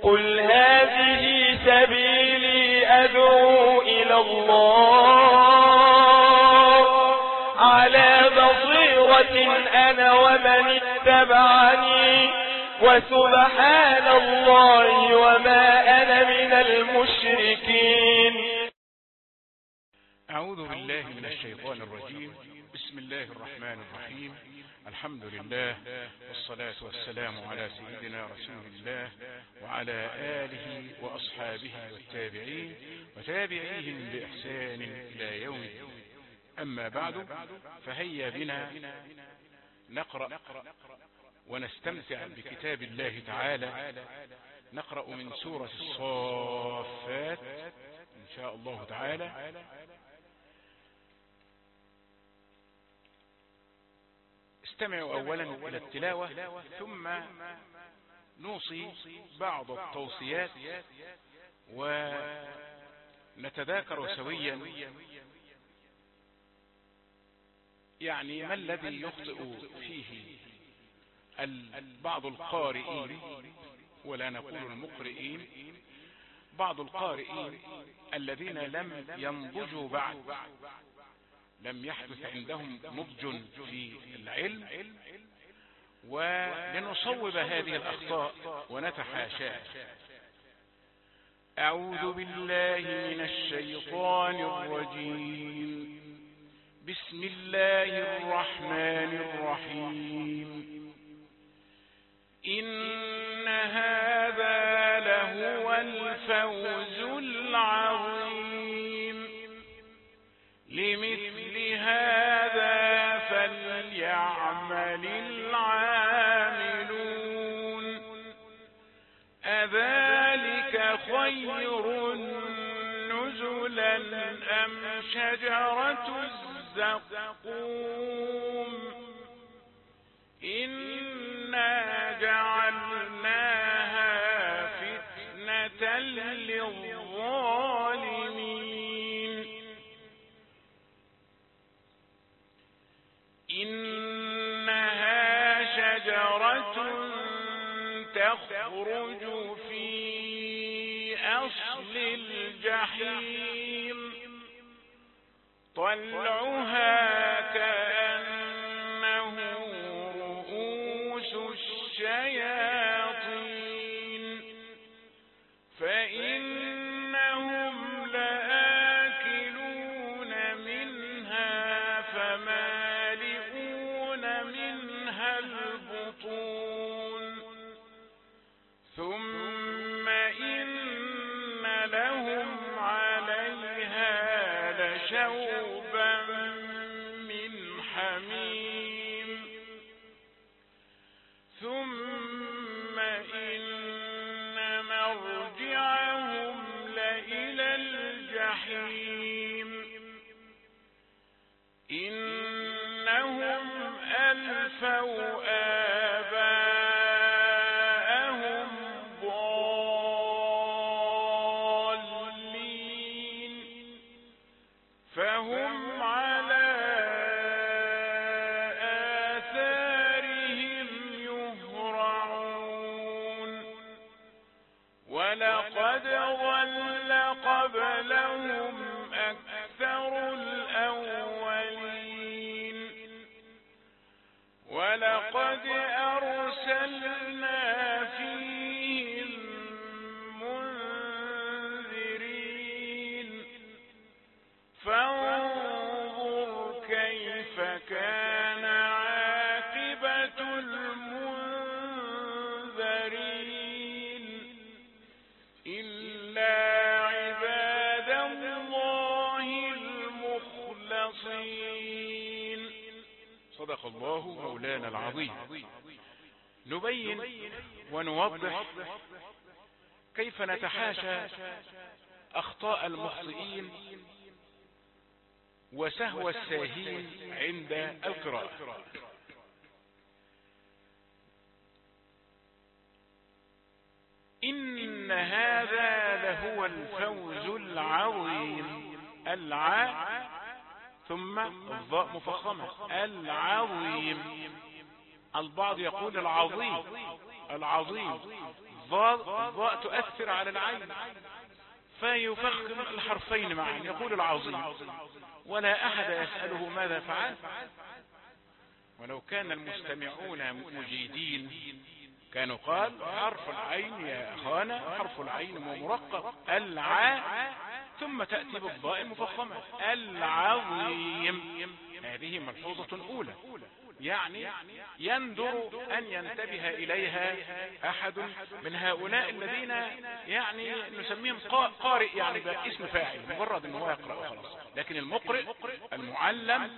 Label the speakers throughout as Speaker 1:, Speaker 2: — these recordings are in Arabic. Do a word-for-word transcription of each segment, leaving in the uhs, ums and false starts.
Speaker 1: قل هذه سبيلي أدعو إلى الله على بصيرة أنا ومن اتبعني وسبحان الله وما أنا من المشركين.
Speaker 2: أعوذ بالله من الشيطان الرجيم. بسم الله الرحمن الرحيم. الحمد لله والصلاة والسلام على سيدنا رسول الله وعلى آله وأصحابه والتابعين وتابعيهم بإحسان إلى يوم الدين. أما بعد، فهيا بنا نقرأ ونستمتع بكتاب الله تعالى. نقرأ من سورة الصافات إن شاء الله تعالى. استمعوا أولا إلى التلاوة ثم نوصي بعض التوصيات ونتذاكر سويا يعني ما الذي يخطئ فيه بعض القارئين، ولا نقول المقرئين، بعض القارئين الذين لم ينضجوا بعد، لم يحدث عندهم نضج في العلم، ولنصوب هذه الأخطاء ونتحاشاها. أعوذ بالله من الشيطان الرجيم. بسم الله الرحمن الرحيم. إن هذا لهو الفوز العظيم. لمثل هذا فليعمل العاملون. أذلك خير نزلا أم شجرة الزقوم؟ إنا جعلناها فتنة للظالمين. إنها شجرة تخرج في أصل الجحيم. طلعها كأنه رؤوس الشياطين. فإنهم لآكلون منها فمالئون منها البطون. ثم إن لهم عليها لشوبا من حميم. ثم إن مرجعهم لإلى الجحيم. إنهم ألفوا آباءهم ضالين فهم على آثارهم يهرعون. ولقد ضل قبلهم أكثر الأولين. ولقد أرسلنا فيهم منذرين. فانظر كيف كان عاقبة المنذرين. إلا عباد الله المخلصين. صدق الله مولانا العظيم. نبين ونوضح كيف نتحاشى أخطاء المخطئين وسهو الساهين عند القراءة. إن هذا لهو الفوز العظيم. العاء ثم الضاء مفخمة. العظيم. البعض يقول العظيم العظيم الضاء الضاء تؤثر على العين فيفخم الحرفين معا، يقول العظيم ولا أحد يسأله ماذا فعل. ولو كان المستمعون مجيدين كانوا قال حرف العين يا أخانا حرف العين مرقق الع ثم تأتي بالضاء المفخمة العظيم. هذه ملحوظة أولى، يعني يندر أن ينتبه إليها أحد من هؤلاء الذين يعني نسميهم قارئ، يعني باسم فاعل مجرد أنه يقرأ خلاص، لكن المقرئ المعلم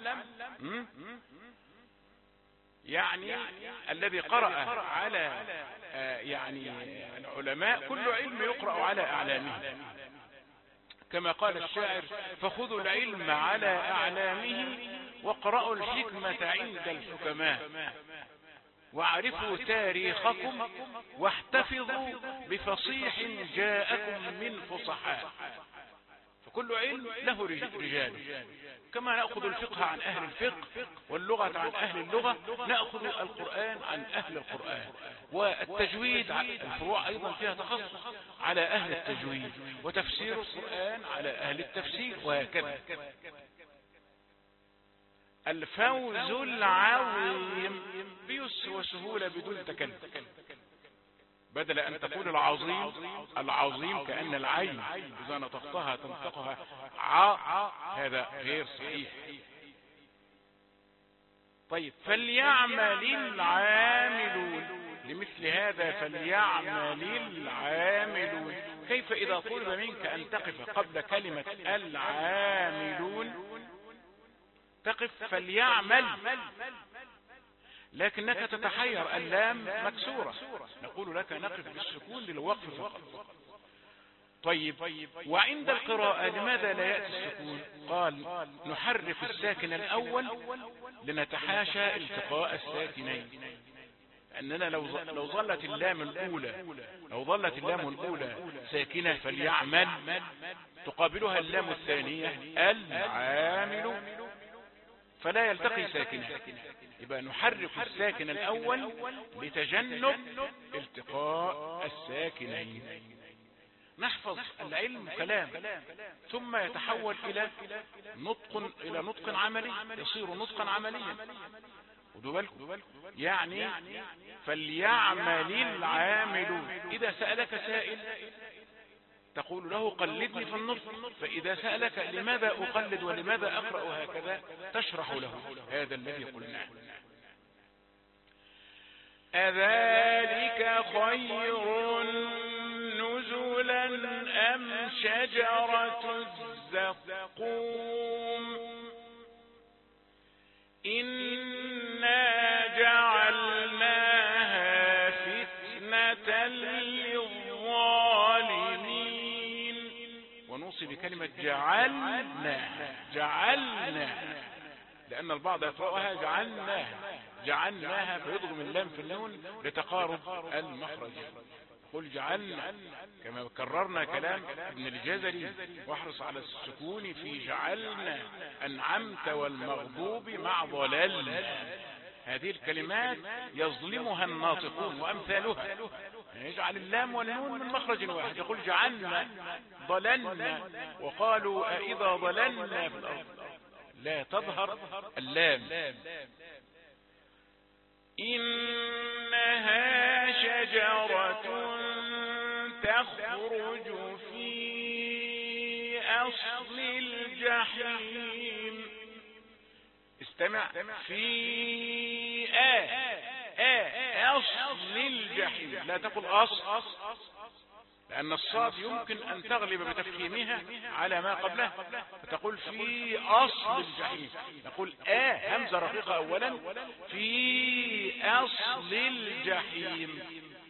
Speaker 2: يعني الذي قرأ على يعني العلماء كل علم يقرأ على أعلامه، كما قال الشاعر فخذوا العلم على أعلامه واقرأوا الحكمة عند الحكماء وعرفوا تاريخكم واحتفظوا بفصيح جاءكم من فصحاء. فكل علم له رجال، كما نأخذ الفقه عن أهل الفقه واللغة عن أهل اللغة نأخذ القرآن عن أهل القرآن، والتجويد الفروع أيضا فيها تخصص على أهل التجويد، وتفسير القرآن على أهل التفسير، وهكذا. الفوز العظيم بيسر وسهولة بدون تكلف، بدل أن تقول العظيم العظيم كأن العين إذا نطقتها تنطقها ع، هذا غير صحيح. طيب فليعمل العاملون، لمثل هذا فليعمل العاملون. كيف إذا طلب منك أن تقف قبل كلمة العاملون تقف فليعمل، لكنك تتحير اللام مكسورة، نقول لك نقف بالسكون للوقف فقط. طيب وعند القراءة لماذا لا يأتي السكون؟ قال نحرف الساكن الأول لنتحاشى التقاء الساكنين، لأننا لو لو ظلت اللام الأولى لو ظلت اللام الأولى ساكنة فليعمل تقابلها اللام الثانية العامل فلا يلتقي ساكنة، يبقى نحرك الساكن الأول لتجنب التقاء الساكنين. نحفظ العلم كلام ثم يتحول إلى نطق إلى نطق عملي، يصير نطقا عمليا. خدوا بالكم، يعني فليعمل العاملون. إذا سألك سائل تقول له قلدني في النطق، فإذا سألك لماذا أقلد ولماذا أقرأ هكذا تشرح له هذا الذي قلناه. أذلك خير نزلا أم شجرة الزقوم إنا جعلناها فتنة للظالمين. ونوصي بكلمة جعلناها جعلناها لأن البعض يقرأها جعلناها جعلناها فيضغم اللام في النون لتقارب المخرج. قل جعلنا كما كررنا كلام ابن الجزري واحرص على السكون في جعلنا أنعمت والمغضوب مع ضلال. هذه الكلمات يظلمها الناطقون وأمثالها، يجعل اللام والنون من مخرج واحد، يقول جعلنا ضللنا وقالوا أئذا ضللنا في الأرض، لا تظهر اللام. إنها شجرة تخرج في أصل الجحيم. استمع، في آ آ أصل الجحيم، لا تقل أصل، لأن الصاد يمكن أن تغلب بتفخيمها على ما قبلها، فتقول في أصل الجحيم. نقول آ همزة رقيقة أولا، في أصل الجحيم.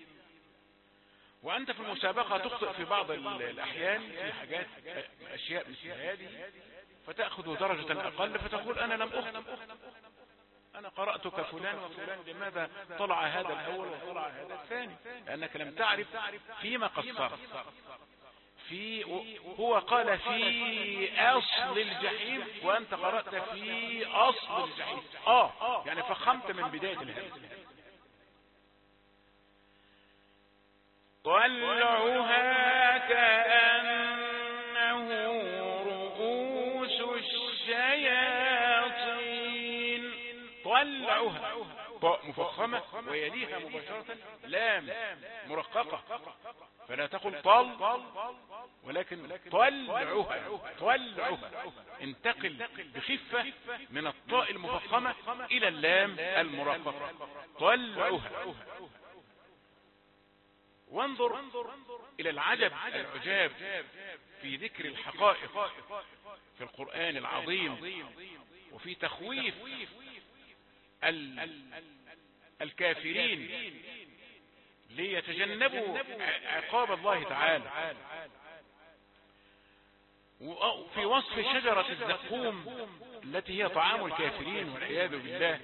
Speaker 2: وأنت في المسابقة تخطئ في بعض الأحيان في حاجات أشياء مثل هذه فتأخذ درجة أقل فتقول أنا لم أخطئ، أنا قرأت كفلان وفلان، لماذا طلع هذا الأول وطلع هذا الثاني؟ لأنك لم تعرف فيما قصرت. في هو قال في أصل الجحيم وأنت قرأت في أصل الجحيم، آه يعني فخمت من بداية الهمزة. طلعها كأنه رؤوس الشياطين. طلعها طاء مفخمة ويليها مباشرة لام مرققة، فلا تقل طل ولكن طلعها. طلعها انتقل بخفة من الطاء المفخمة إلى اللام المرققة. طلعها. وانظر إلى العجب العجاب في ذكر الحقائق في القرآن العظيم وفي تخويف الكافرين ليتجنبوا عقاب الله تعالى. وفي وصف شجرة الزقوم التي هي طعام الكافرين والعياذ بالله: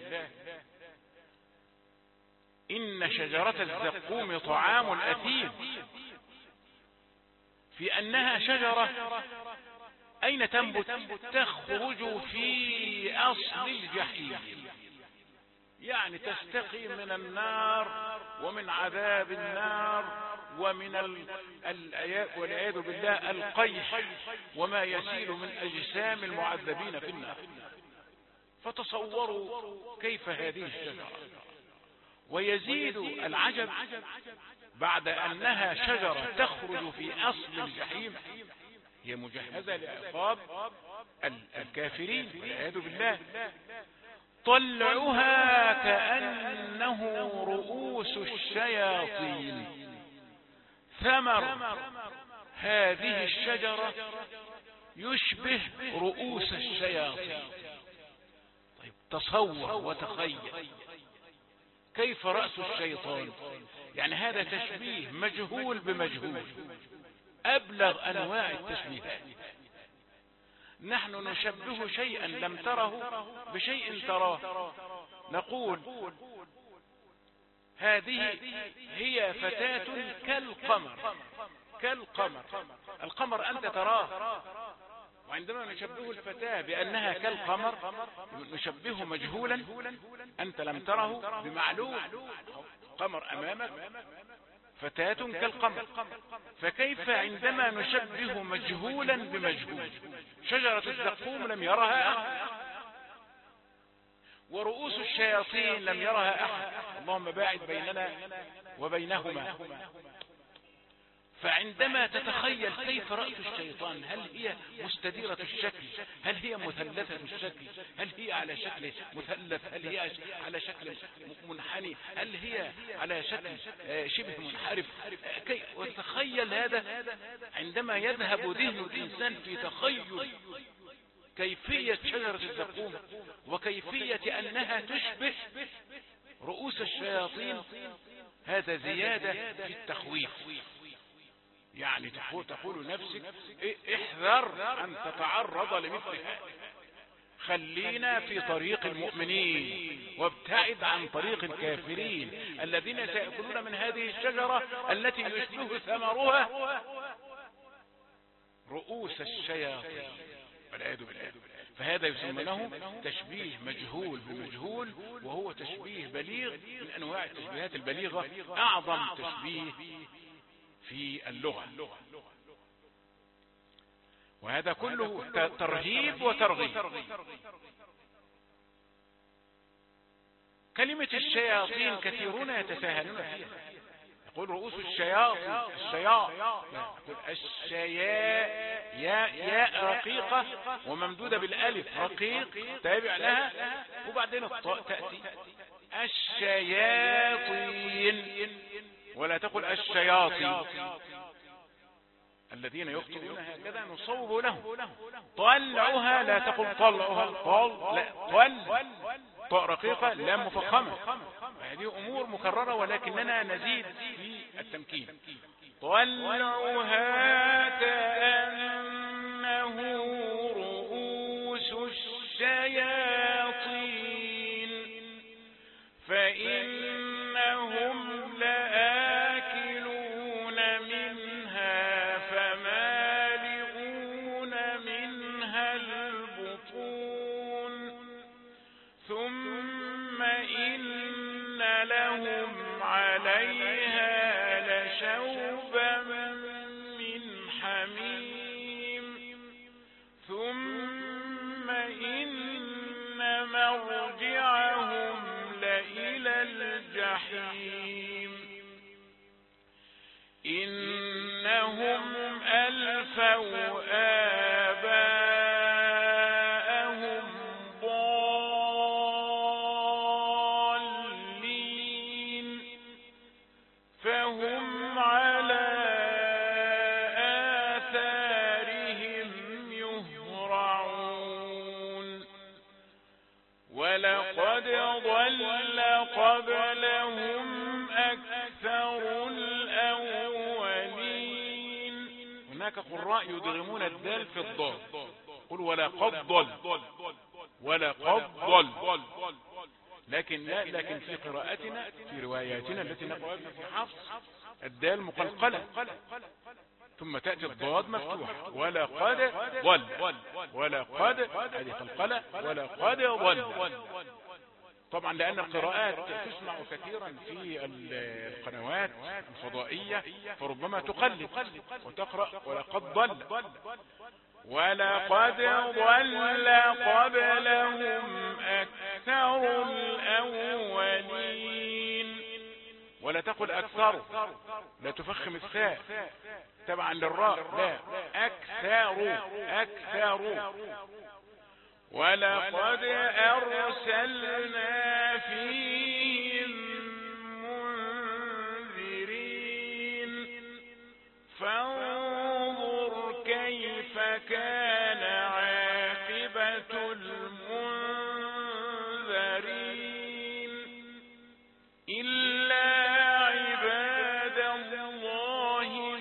Speaker 2: إن شجرة الزقوم طعام الأثيم، في أنها شجرة أين تنبت؟ تخرج في أصل الجحيم، يعني تستقي من النار ومن عذاب النار ومن والعياذ بالله القيح وما يسيل من أجسام المعذبين في النار. فتصوروا كيف هذه الشجرة. ويزيد العجب بعد أنها شجرة تخرج في أصل الجحيم، هي مجهزة لعقاب الكافرين والعياذ بالله. طلعها كأنه رؤوس الشياطين. ثمر هذه الشجرة يشبه رؤوس الشياطين. طيب تصور وتخيل كيف رأس الشيطان، يعني هذا تشبيه مجهول بمجهول، أبلغ أنواع التشبيهات. نحن نشبه شيئا لم تره بشيء تراه، نقول هذه هي فتاة كالقمر. كالقمر، القمر أنت تراه، وعندما نشبه الفتاة بأنها كالقمر نشبهه مجهولا أنت لم تره بمعلوم. قمر أمامك، فتاة كالقمر. فكيف عندما نشبه مجهولا بمجهول؟ شجرة الزقوم لم يرها أحد، ورؤوس الشياطين لم يرها أحد، اللهم باعد بيننا وبينهما. فعندما تتخيل كيف رأس الشيطان، هل هي مستديرة الشكل؟ هل هي مثلثة الشكل؟ هل هي على شكل مثلث؟ هل هي على شكل منحني؟ هل هي على شكل شبه منحرف؟ وتخيل هذا عندما يذهب ذهن الإنسان في تخيل كيفية شجرة الزقوم وكيفية أنها تشبه رؤوس الشياطين، هذا زيادة في التخويف. يعني تقول نفسك احذر أن تتعرض لمثل هذا، خلينا في طريق المؤمنين وابتعد عن طريق الكافرين الذين سيأكلون من هذه الشجرة التي يشبه ثمرها رؤوس الشياطين والعياذ بالله. فهذا يسمونه تشبيه مجهول بمجهول، وهو تشبيه بليغ من أنواع التشبيهات البليغة، أعظم تشبيه في اللغة. وهذا كله ترهيب وترغيب. كلمة الشياطين كثيرون يتساهلون فيها، يقول رؤوس الشياطين الشياء، يقول الشياء يا ياء رقيقة وممدودة بالالف رقيق تابع لها، وبعدين الطاء تأتي الشياطين، ولا تقل الشياطين. الذين يخطئون هكذا نصوب لهم. طلعها لا تقل طلعها، طل لا طل، طاء رقيقة لام مفخمة. هذه أمور مكررة ولكننا نزيد في التمكين. طلعها كأنه رؤوس الشياطين فإنهم لآكلون منها فمالئون منها البطون ثم إن لهم عليها شوبا من حميم ثم إن مرجعهم لإلى الجحيم إنهم ألفوا آباءهم ضالين فهم على آثارهم يهرعون ولقد ضل قبلهم أكثر الأولين. هناك قراء يدغمون الدال في الضاد، قل ولقد ضل ولقد ضل، لكن لا لكن في قراءتنا في رواياتنا التي نقرأها في حفص الدال مقلقلة ثم تأتي الضاد مفتوحة ولقد ضل ولقد هذه قلقلة ولقد ضل. طبعا لأن القراءات تسمع كثيرا في القنوات الفضائية فربما تقلد وتقرأ ولقد ضل ولقد ضل قبلهم أكثر الأولين. ولا تقل أكثر، لا تفخم الثاء تبعا للراء، لا أكثر أكثر. ولقد أرسلنا فيهم منذرين فانظر كيف كان عاقبة المنذرين إلا عباد الله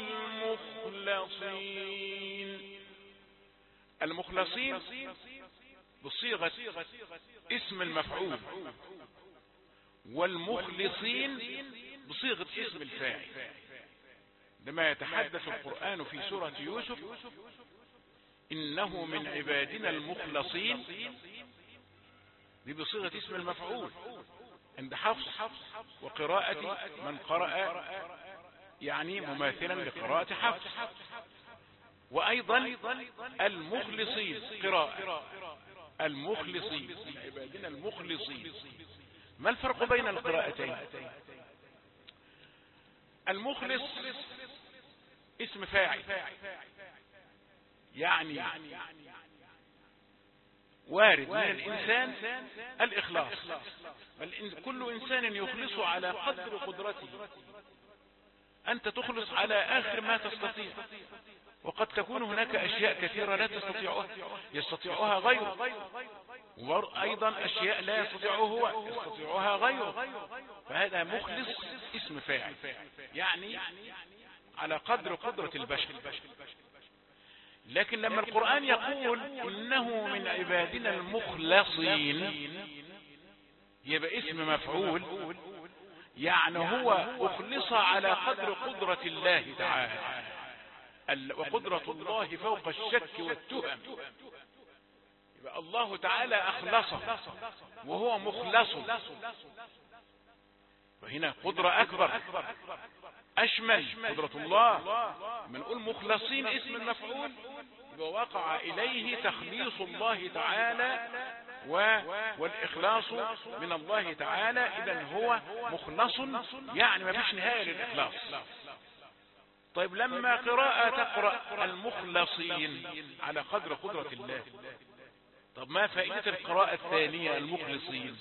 Speaker 2: المخلصين. المخلصين بصيغة اسم المفعول، والمخلصين بصيغة اسم الفاعل. لما يتحدث القرآن في سورة يوسف إنه من عبادنا المخلصين، دي بصيغة اسم المفعول عند حفص وقراءة من قرأ يعني مماثلا لقراءة حفص. وأيضا المخلصين قراءة المخلصين من عبادنا المخلصين. ما الفرق بين القراءتين؟ المخلص اسم فاعل، يعني وارد من الإنسان الإخلاص، بل كل إنسان يخلص على قدر قدرته. أنت تخلص على آخر ما تستطيع، وقد تكون هناك أشياء كثيرة لا تستطيعها يستطيعها غيره، وأيضا أشياء لا يستطيعها هو يستطيعها غيره. فهذا مخلص اسم فاعل، يعني على قدر قدرة البشر. لكن لما القرآن يقول إنه من عبادنا المخلصين يبقى اسم مفعول، يعني هو أخلص على قدر قدرة الله تعالى، وقدرة الله فوق الشك والتهم. يبقى الله تعالى أخلصه وهو مخلص، وهنا قدرة أكبر أشمل قدرة الله. من نقول مخلصين اسم المفعول يبقى وقع إليه تخليص الله تعالى والإخلاص من الله تعالى. إذن هو مخلص، يعني ما فيش نهاية للإخلاص. طيب لما قراءة تقرأ المخلصين على قدر قدرة الله، طب ما فائدة القراءة الثانية المخلصين؟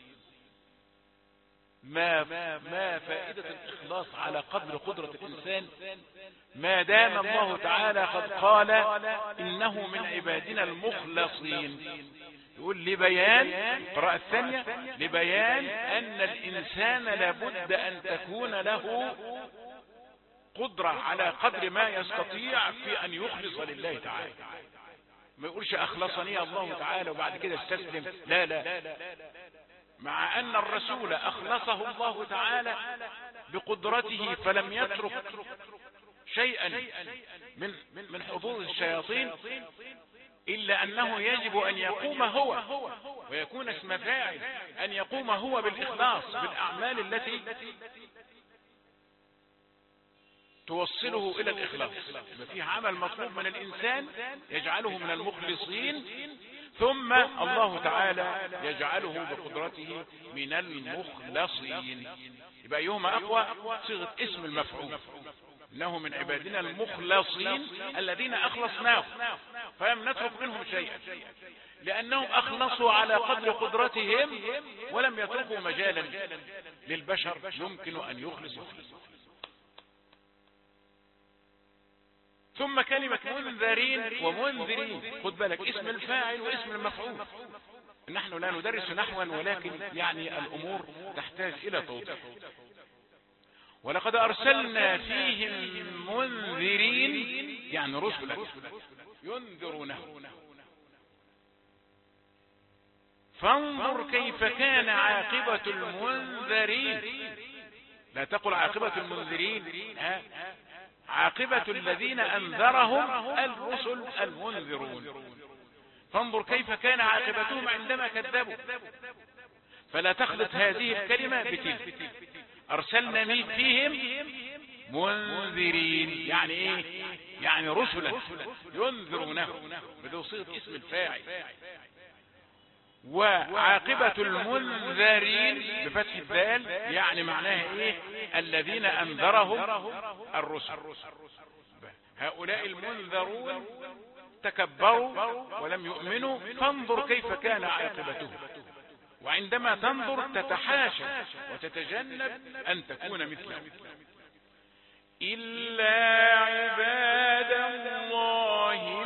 Speaker 2: ما ما فائدة الإخلاص على قدر قدرة الإنسان ما دام الله تعالى قد قال إنه من عبادنا المخلصين؟ يقول لبيان القراءة الثانية لبيان أن الإنسان لابد أن تكون له قدرة على قدر ما يستطيع في أن يخلص لله تعالى. ما يقولش أخلصني الله تعالى وبعد كده استسلم، لا لا، مع أن الرسول أخلصه الله تعالى بقدرته فلم يترك شيئا من من حظوظ الشياطين، إلا أنه يجب أن يقوم هو ويكون اسم فاعل، أن يقوم هو بالإخلاص بالأعمال التي توصله إلى الإخلاص. يبقى فيه عمل مطلوب من الإنسان يجعله من المخلصين، ثم الله تعالى يجعله بقدرته من المخلصين. يبقى أيهما أقوى؟ صيغة اسم المفعول، إنه من عبادنا المخلصين الذين أخلصناهم فلم نترك منهم شيئا، لأنهم أخلصوا على قدر قدرتهم ولم يتركوا مجالا للبشر يمكن أن يخلصوا فيه. ثم كلمة منذرين ومنذرين، خد بالك اسم الفاعل واسم المفعول. نحن لا ندرس نحوا، ولكن يعني الأمور تحتاج إلى توضيح. ولقد أرسلنا فيهم منذرين يعني رسلا ينذرونه، فانظر كيف كان عاقبة المنذرين. لا تقل عاقبة المنذرين، ها، عاقبة الذين أنذرهم الرسل المنذرون. فانظر كيف كان عاقبتهم عندما كذبوا. فلا تخلط هذه الكلمة بتلك. أرسلنا فيهم منذرين يعني إيه؟ يعني رسلا ينذرونه بصيغة اسم الفاعل. وعاقبة المنذرين بفتح الدال يعني معناها إيه؟ الذين أنذرهم الرسل. هؤلاء المنذرون تكبروا ولم يؤمنوا، فانظر كيف كان عاقبتهم. وعندما تنظر تتحاشى وتتجنب أن تكون مثلهم. إلا عباد الله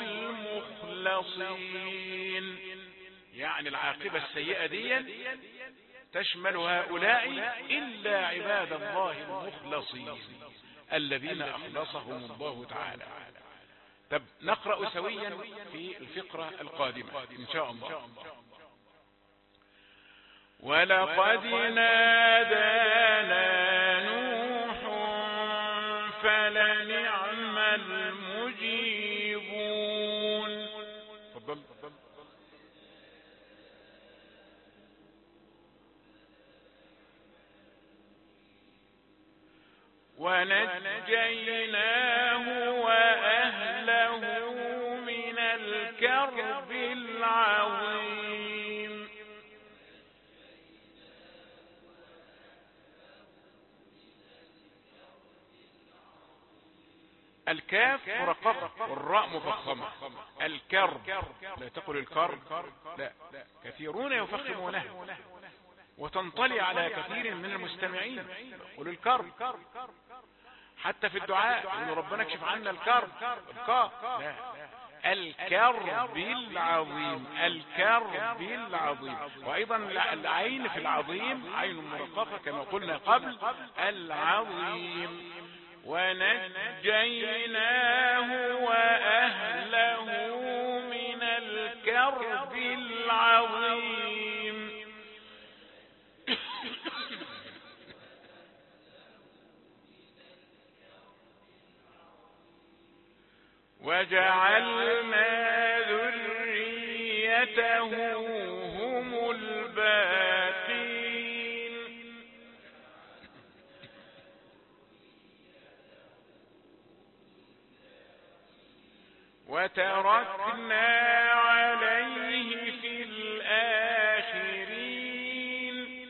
Speaker 2: المخلصين، يعني العاقبة السيئة دي تشمل هؤلاء إلا عباد الله المخلصين الذين أخلصهم الله تعالى. طب نقرأ سويا في الفقرة القادمة إن شاء الله. ولقد نادانا نوح فلنعم المجيبون. تفضل. ونجيناه وأهله من الكرب العظيم. الكاف مرققة والراء مفخمة. الكرب، لا تقل الكرب، لا، كثيرون يفخمونه وتنطلي على كثير من المستمعين. قل الكرب، حتى في الدعاء يقول ربنا اكشف عنا الكرب، الكاف لا، الكرب العظيم، الكرب العظيم. وايضا العين في العظيم عين مرققة كما قلنا قبل، العظيم. ونجيناه وأهله من الكرب العظيم. وجعلنا ذريته هم الباقين. وتركنا عليه في الآخرين.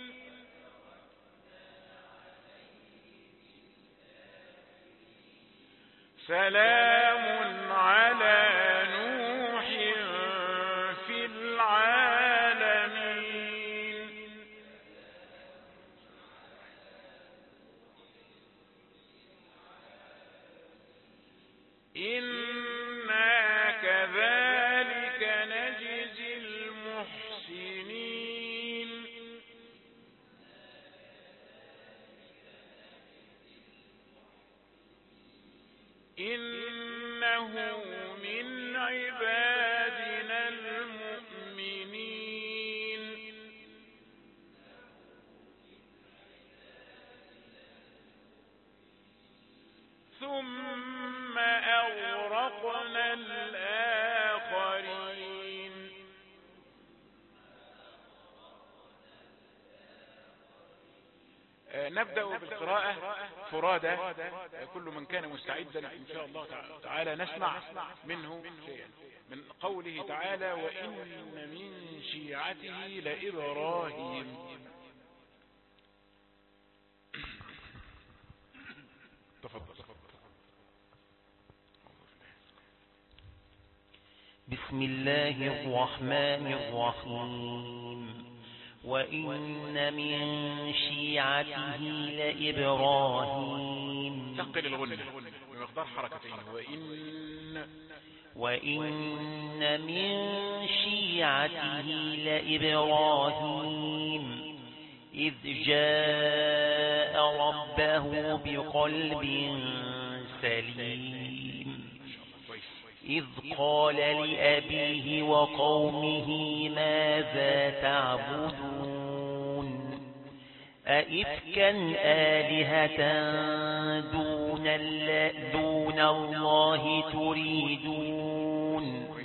Speaker 2: سلام على نوح في العالمين. إنا كذلك نجزي المحسنين. إنه من عبادنا المؤمنين. ثم أغرقنا الآخرين. نبدأ بالقراءة فرادى كل من كان مستعدا إن شاء الله تعالى نسمع منه شيئا من قوله تعالى وإن من شيعته لإبراهيم. تفضل.
Speaker 3: بسم الله الرحمن الرحيم وإن من شيعته لإبراهيم.
Speaker 2: ثقل الغنة بمقدار حركتين. وإن
Speaker 3: وإن من شيعته لإبراهيم إذ جاء ربه بقلب سليم إذ قال لأبيه وقومه ماذا تعبدون أئفكا آلهة دون, دون الله تريدون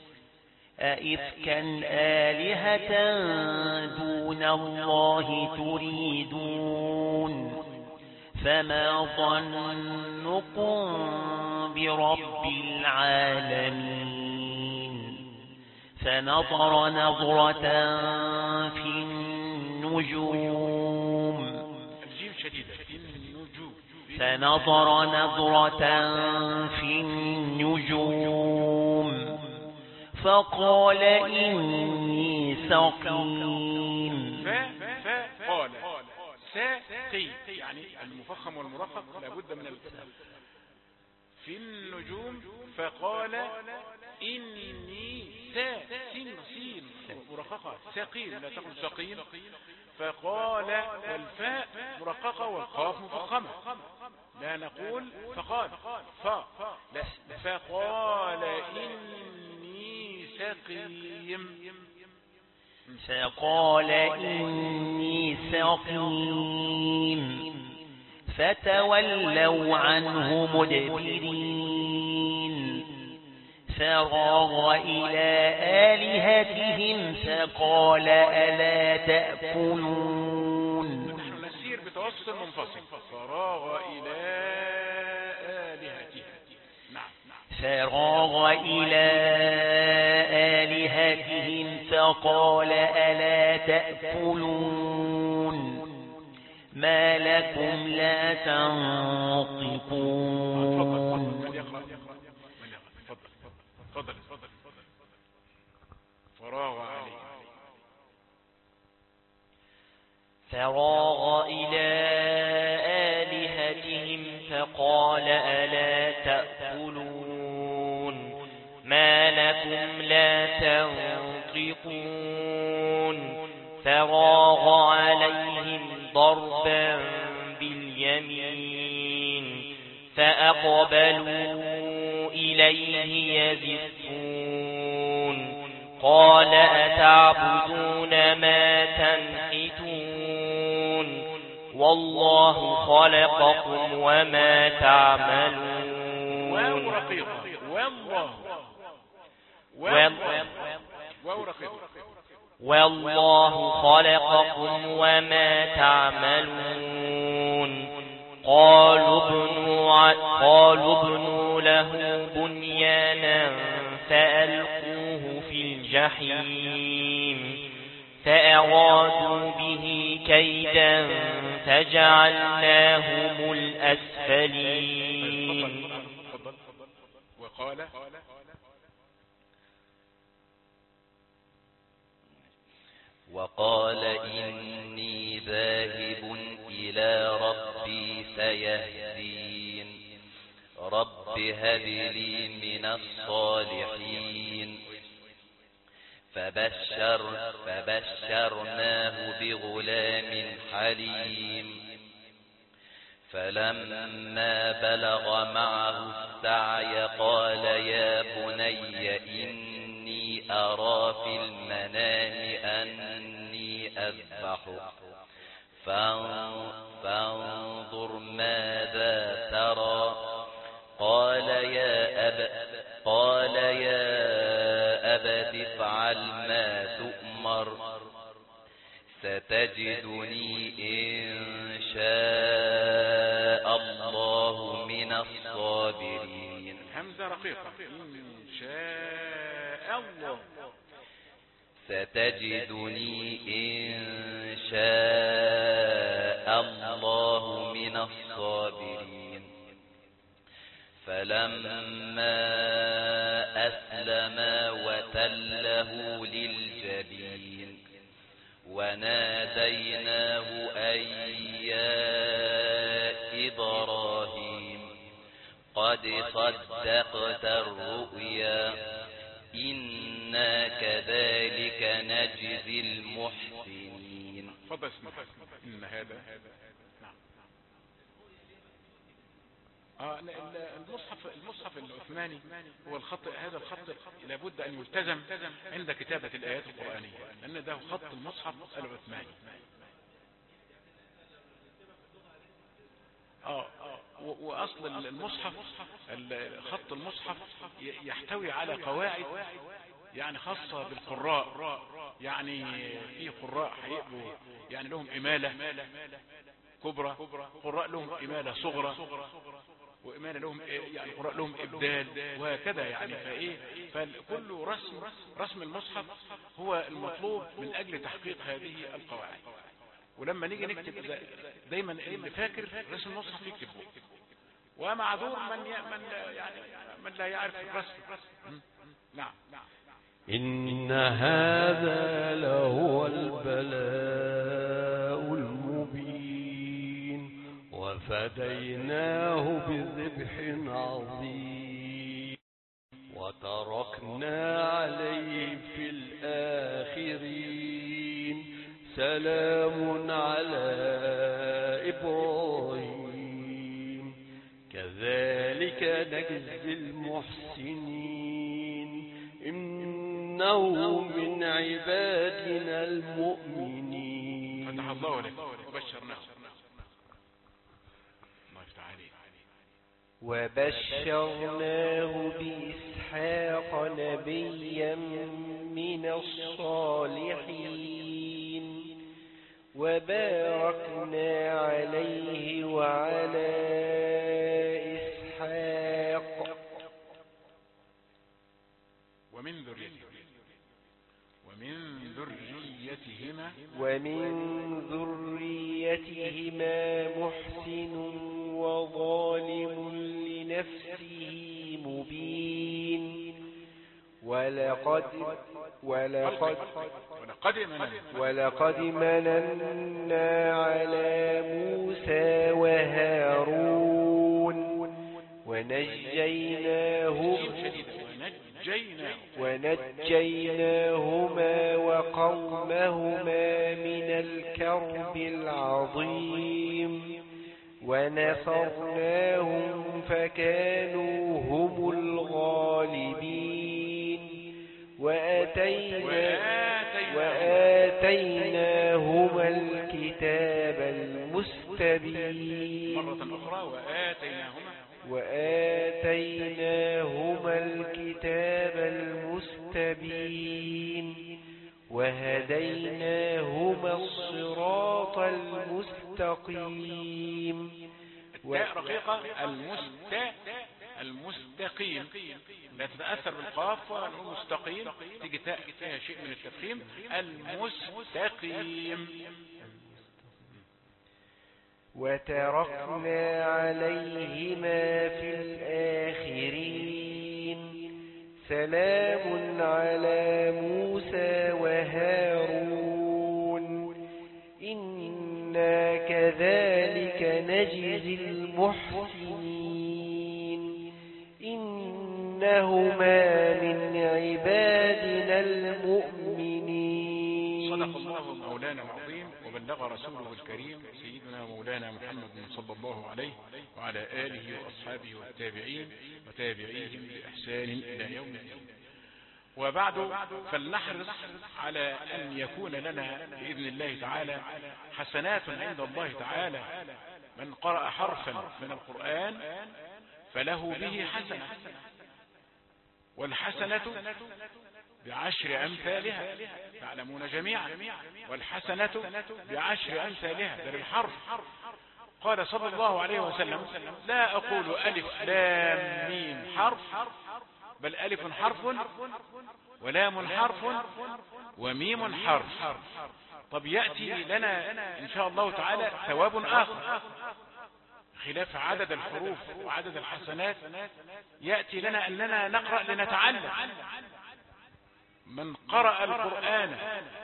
Speaker 3: أئفكا آلهة دون الله تريدون فما ظنكم برب العالمين فنظر نظرة في النجوم فنظر نظرة في النجوم فقال إني سقيم.
Speaker 2: فقال ساقي يعني المفخم والمرقق لابد من الفتح في النجوم. فقال إني سين سين مرققة سقيم لا تقل سقيم. فقال والفاء مرققة والقاف مفخمة لا نقول فقال ف لا فقال إني سقيم.
Speaker 3: فقال إني سقيم فتولوا عنه مدبرين فراغ إلى آلهتهم فقال ألا تأكلون.
Speaker 2: نحن نسير بتوسط منفصل. فراغ إلى آلهتهم. نعم.
Speaker 3: فراغ إلى آلهتهم فقال ألا تأكلون ما لكم لا تنطقون.
Speaker 2: تفضل. فراغ عليه.
Speaker 3: فراغ إلى آلهتهم فقال ألا تأكلون ما لكم لا تنطقون فراغ عليهم ضربا باليمين فأقبلوا إليه يزفون قال أتعبدون ما تنحتون والله خلقكم وما تعملون.
Speaker 2: واو رقيقة والله واو رقيقة
Speaker 3: والله خلقكم وما تعملون. قالوا ابنوا قالوا ابنوا له بنيانا فألقوه في الجحيم فأرادوا به كيدا فجعلناهم الأسفلين.
Speaker 2: وقال
Speaker 4: وقال إني ذاهب إلى ربي سيهدين رب هب لي من الصالحين فبشر فبشرناه بغلام حليم فلما بلغ معه السعي قال يا بني إني أرى في المنام أني أذبحك فانظر ماذا ترى قال يا أب قال يا أبت افعل ما تؤمر ستجدني إن شاء
Speaker 2: همزة رقيقة. إن شاء الله.
Speaker 4: ستجدني إن شاء الله من الصابرين. فلما أسلما وتله للجبين وناديناه أن يا إبراهيم قد صدقت الرؤيا إنا كذلك نجزي المحسنين.
Speaker 2: فضل اسمه إن هذا نعم. آه المصحف المصحف العثماني هو الخط، هذا الخط لابد أن يلتزم عند كتابة الآيات القرآنية، لأن ده خط المصحف العثماني. آه وأصل المصحف، خط المصحف يحتوي على قواعد يعني خاصة بالقراء، يعني في قراء هيبقوا يعني لهم إمالة كبرى، قراء لهم إمالة صغرى، وإمالة لهم يعني قراء لهم إبدال، وهكذا يعني. فإيه فكل رسم رسم المصحف هو المطلوب من أجل تحقيق هذه القواعد. ولما نيجي نكتب دايما اللي فاكر رسم المصحف يكتبه، ومعذور من من يعني من لا يعرف الرسم. نعم.
Speaker 5: إن هذا لهو البلاء المبين وفديناه بذبح عظيم وتركنا عليه في الآخرين سلام على إبراهيم كذلك نجزي المحسنين إنه من عبادنا المؤمنين.
Speaker 2: فتح الله لك وبشرناه. الله يفتح عليك.
Speaker 6: وبشرناه بإسحاق نبيا من الصالحين وباركنا عليه وعلى إسحاق
Speaker 2: ومن ذريته ومن ذريتهما
Speaker 6: ومن ذريتهما محسن وظالم لنفسه مبين ولقد ولقد
Speaker 2: ولقد مننا
Speaker 6: ولقد مننا على موسى وهارون ونجيناهم ونجيناهما وقومهما من الكرب العظيم ونصرناهم فكانوا هم الغالبين وآتينا وآتيناهما الكتاب المستبين
Speaker 2: مرة أخرى وآتيناهما
Speaker 6: وآتيناهما الكتاب المستبين وهديناهما الصراط المستقيم.
Speaker 2: التاء رقيقة المست المستقيم لا تتأثر بالقاف والمستقيم تيجي تاء فيها شيء من التفخيم. المستقيم.
Speaker 6: وتركنا عليهما في الآخرين سلام على موسى وهارون إنا كذلك نجزي المحسنين إنهما من عبادنا المؤمنين.
Speaker 2: صدق الله مولانا العظيم وبلغ رسوله الكريم سيدنا مولانا محمد صلى الله عليه وعلى آله وأصحابه والتابعين وتابعيهم بإحسان إلى يوم الدين. وبعد فلنحرص على أن يكون لنا بإذن الله تعالى حسنات عند الله تعالى. من قرأ حرفا من القرآن فله به حسنة، والحسنة بعشر أمثالها تعلمون جميعا، والحسنة بعشر أمثالها ده بالحرف. قال صلى الله عليه وسلم لا أقول ألف لام ميم حرف، بل ألف حرف ولام حرف وميم حرف. طب يأتي لنا إن شاء الله تعالى ثواب آخر خلاف عدد الحروف وعدد الحسنات، يأتي لنا أننا نقرأ لنتعلم. من قرأ القرآن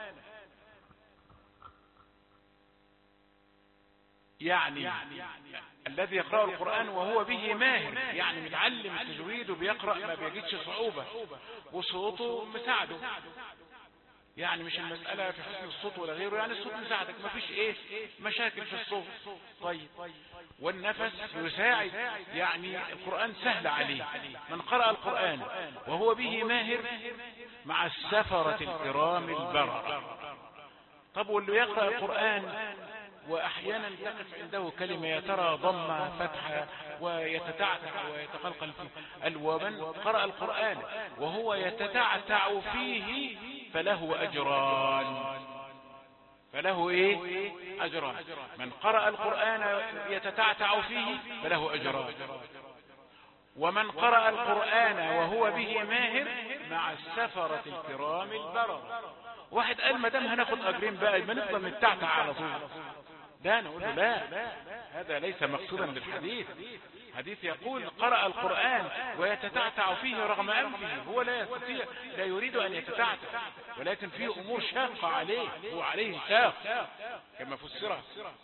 Speaker 2: يعني الذي يقرأ القرآن وهو به ماهر، يعني متعلم التجويد وبيقرأ ما بيجدش صعوبة وصوته مساعده، يعني مش المسألة في حسن الصوت ولا غيره، يعني الصوت مساعدك ما فيش ايه مشاكل في الصوت. طيب والنفس يساعد، يعني القرآن سهل عليه. من قرأ القرآن وهو به ماهر مع السفرة الكرام البررة. طب واللي يقرأ القرآن وأحيانا تقف عنده كلمة يا ترى ضمة فتحة ويتتعتع ويتقلقل فيه، ومن قرأ القرآن وهو يتتعتع فيه فله أجران. فله إيه؟ أجران. من قرأ القرآن يتتعتع فيه فله أجران، ومن قرأ القرآن وهو به ماهر مع السفرة الكرام البررة. واحد قال ما دام هناخد أجرين بقى ما نفضل نتعتع على طول، لا نقول له لا، هذا ليس مقصودا بالحديث. حديث يقول قرأ القرآن ويتتعتع فيه رغم أنفه، هو لا يستطيع، لا يريد أن يتتعتع، ولكن فيه أمور شاقة عليه، هو عليه شاق كما فسر.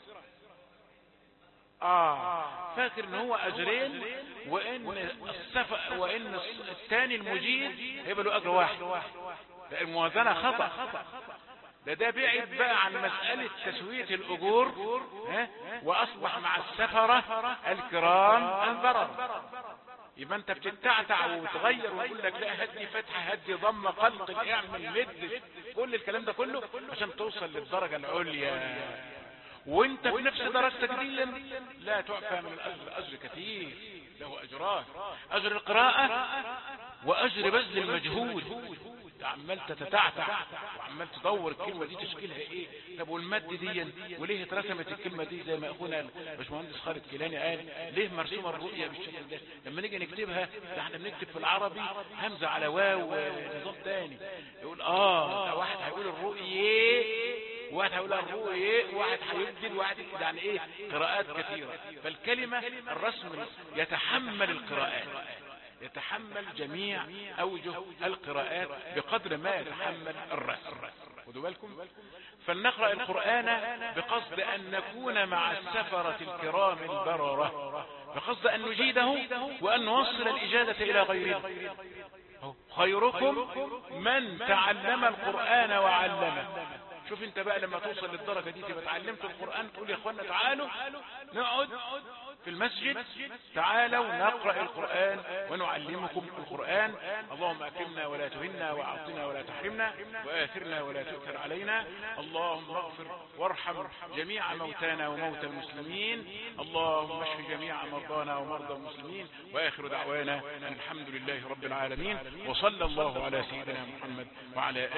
Speaker 2: آه فاكر ان هو أجرين، وإن السف... وإن الثاني المجيد هيبقى له أجر واحد. لا الموازنة خطأ، ده ده بعد بقى عن مسألة تسوية الأجور، ها؟ وأصبح مع السفرة الكرام البرر. يبقى انت بتتعتع وتغير ويقول لك لا هدي فتحة هدي ضمة قلقل اعمل مد، كل الكلام ده كله عشان توصل للدرجة العليا، وانت في نفس درجتك دي لا تعفى من الأجر. أجر كثير، له أجران: أجر القراءة وأجر بذل المجهود. عمال تتتعتع وعمال تدور الكلمة دي تشكيلها ايه، طب والمد دي وليه اترسمت الكلمة دي زي ما اخونا الباشمهندس خالد كيلاني قال ليه مرسومة الرؤية بالشكل ده؟ لما نيجي نكتبها ده احنا بنكتب في العربي همزة على واو نظام تاني، يقول اه واحد هيقول الرؤية واحد هيقول الرؤية واحد هيبدل واحد، يعني ايه قراءات كثيرة. فالكلمة الرسم يتحمل القراءات، يتحمل جميع أوجه القراءات بقدر ما يتحمل الرسم. خدوا بالكم. فلنقرأ القرآن بقصد أن نكون مع السفرة الكرام البررة، بقصد أن نجيده وأن نوصل الإجادة إلى غيره. خيركم من تعلم القرآن وعلمه. شوف انت بقى لما توصل للدرجة دي تبقى تعلمت القرآن تقول يا اخوانا تعالوا نقعد في المسجد، تعالوا نقرأ القرآن ونعلمكم القرآن. اللهم أكرمنا ولا تهنا، وأعطنا ولا تحرمنا، وآثرنا ولا تؤثر علينا. اللهم اغفر وارحم جميع موتانا وموتى المسلمين. اللهم اشف جميع مرضانا ومرضى المسلمين. وآخر دعوانا أن الحمد لله رب العالمين، وصلى الله على سيدنا محمد وعلى